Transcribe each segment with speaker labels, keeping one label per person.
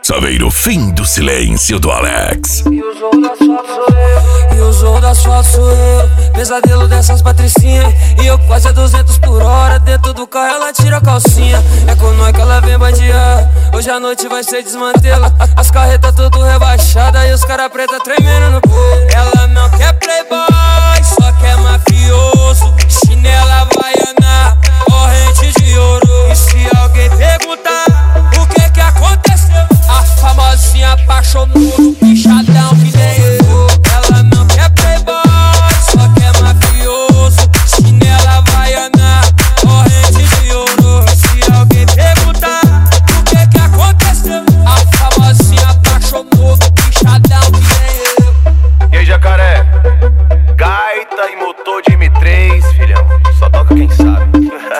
Speaker 1: Saveiro, fim do silêncio do Alex.
Speaker 2: E o jogo das fotos sou eu. E o jogo das fotos sou eu. Pesadelo dessas patricinhas. E eu quase a 200 por hora. Dentro do carro ela tira a calcinha. É com nós que ela vem bandear. Hoje a noite vai ser desmantela. As carretas tudo rebaixadas. E os cara preta tremendo no povo. Ela não quer playboy, só quer mafioso. Chinela havaiana, corrente de ouro. E se alguém perguntar o que que aconteceu, a famosinha apaixonou, bichadão que nem eu. Ela não quer playboy, só quer mafioso. Chinela havaiana, corrente de ouro. E se alguém perguntar o que que aconteceu, a famosinha apaixonou, bichadão que nem eu.
Speaker 3: E aí, jacaré? Gaita e motor de M3, filhão. Só toca quem sabe.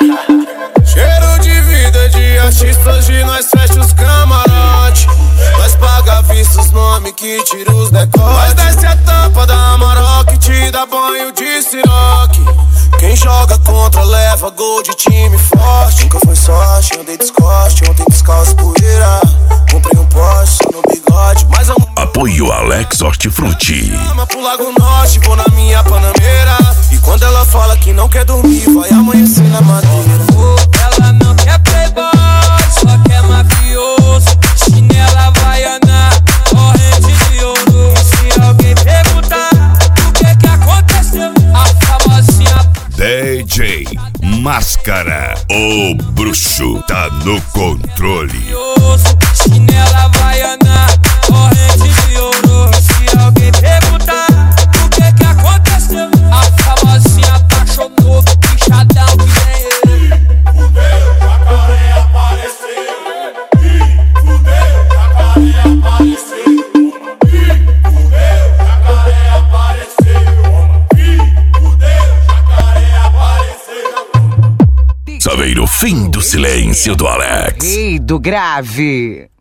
Speaker 4: Cheiro de vida de artistas, de nós fecha os camarote. Nós paga vista os nomes que tira os decotes. Nós desce a tampa da Amarok, te dá banho de siroque. Quem joga contra leva gol de time forte. Nunca foi sorte, andei descoste, ontem descalço poeira. Comprei um Porsche só no bigode, mas amo.
Speaker 1: Apoio Alex Hortifruti.
Speaker 4: Chama pro Lago Norte, vou na minha Panameira. E quando ela fala que não quer dormir, vai amanhecer na madeira.
Speaker 2: Ela não quer playboy, só quer mafioso. Chinela havaiana, corrente de ouro. E se alguém perguntar o que que aconteceu, a famosinha
Speaker 1: DJ Máscara, o bruxo tá no controle.
Speaker 2: mafioso. Chinela havaiana, corrente de ouro. E se alguém perguntar o que que aconteceu, a famosinha apaixonou, bichadão que nem eu.
Speaker 4: Fudeu, jacaré apareceu. Fudeu, jacaré apareceu. Fudeu, jacaré apareceu. Fudeu, jacaré apareceu.
Speaker 1: Saveiro, fim do silêncio do Alex.
Speaker 5: Rei do grave.